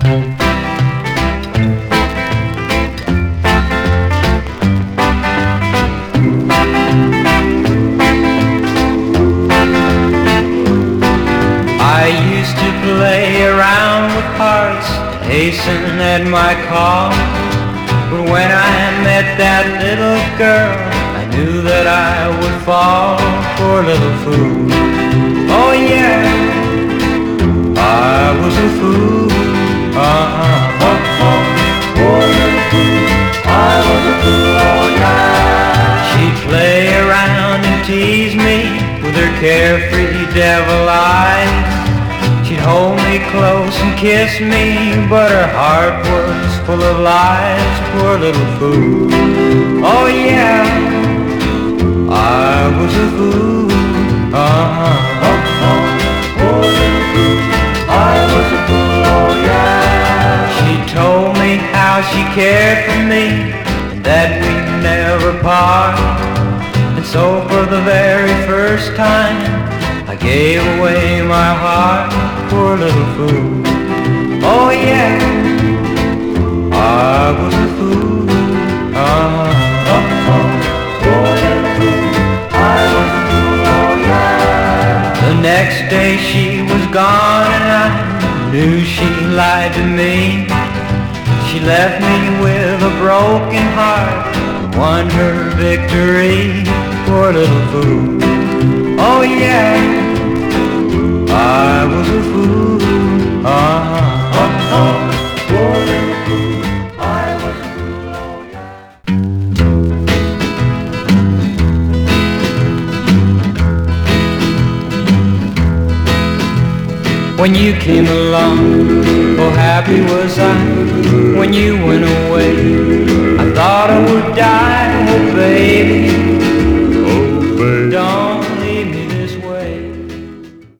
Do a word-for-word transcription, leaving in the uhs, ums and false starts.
I used to play around with hearts, hasten at my call. But when I met that little girl, I knew that I would fall. Poor little fool. Oh yeah, I was a fool. Uh-huh. Oh, oh, poor little fool. I was a fool, oh yeah. She'd play around and tease me with her carefree devil eyes. She'd hold me close and kiss me, but her heart was full of lies. Poor little fool. Oh yeah, I was a fool. Uh-huh. Oh, oh, poor little fool. I was a fool, oh yeah. She told me how she cared for me and that we'd never part. And so for the very first time I gave away my heart. Poor little fool. Oh yeah, I was a fool. Uh-huh. Oh, oh, poor little fool. I was a fool, oh yeah. The next day she was gone and I knew she lied to me. She left me with a broken heart and won her victory. Poor little fool. Oh yeah, I was a fool. Uh-huh. Oh, oh, poor little fool. I was a fool, oh yeah. When you came along, oh happy was I. When you went away,